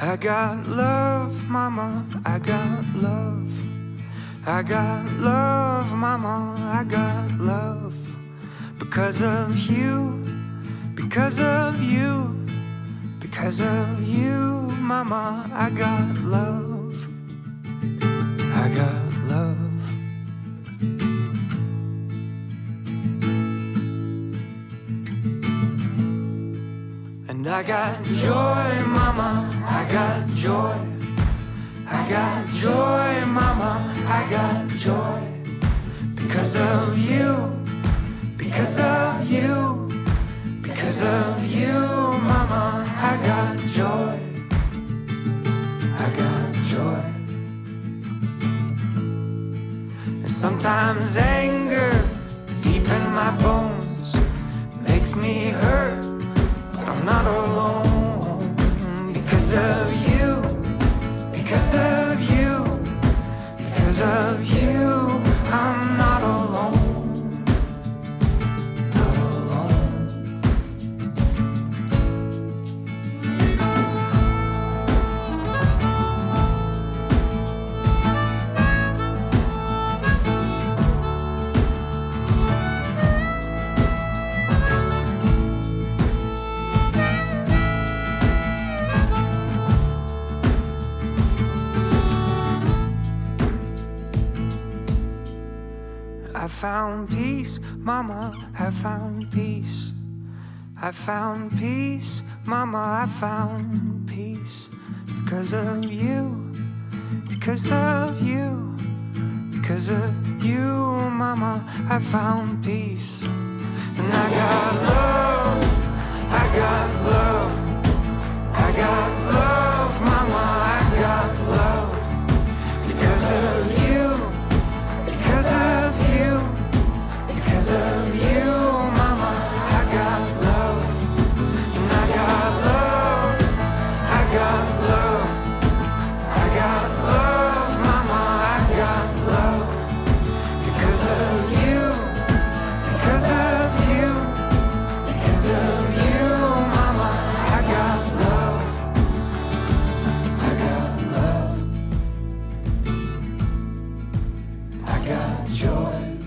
I got love, mama, I got love. I got love, mama, I got love. Because of you, because of you, because of you, mama, I got love. I got love. And I got joy, mama, I got joy. I got joy, mama, I got joy. Because of you, because of you, because of you, mama, I got joy. I got joy. And sometimes anger deep in my bones makes me hurt, but I'm not alone. Because of you, because of you, because of you, I'm not alone. Not alone. I found peace, mama, I found peace. I found peace, mama, I found peace. Because of you, because of you, because of you, mama, I found peace. And I got love, I got love, I got love, mama, I got love. Because of you, because of you, because of you, mama, I got love. And I got love, I got love, I got love, mama, I got love. Because of you, because of you, because of you, mama, I got love. I got love. I got joy.